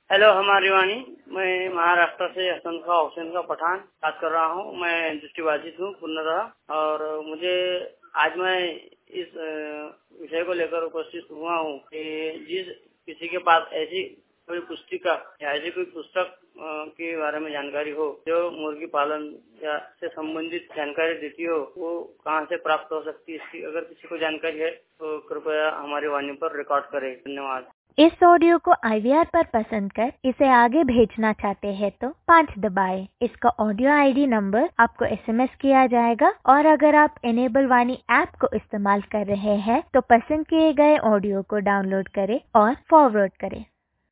Hello हमारी वाणी, मैं महाराष्ट्र से हुसैन का पठान बात कर रहा हूँ। मैं दृष्टिबाधित हूँ पूर्णतः, और मुझे आज मैं इस विषय को लेकर उपस्थित हुआ हूँ कि जिस किसी के पास ऐसी कोई पुस्तिका या ऐसी कोई पुस्तक के बारे में जानकारी हो जो मुर्गी पालन या से संबंधित जानकारी देती हो, वो कहाँ से प्राप्त हो सकती है। इसकी अगर किसी को जानकारी है तो कृपया हमारी वाणी पर रिकॉर्ड करें। धन्यवाद। इस ऑडियो को IVR पर पसंद कर इसे आगे भेजना चाहते हैं तो 5 दबाएं। इसका ऑडियो ID नंबर आपको SMS किया जाएगा, और अगर आप इनेबल वाणी ऐप को इस्तेमाल कर रहे हैं तो पसंद किए गए ऑडियो को डाउनलोड करें और फॉरवर्ड करें।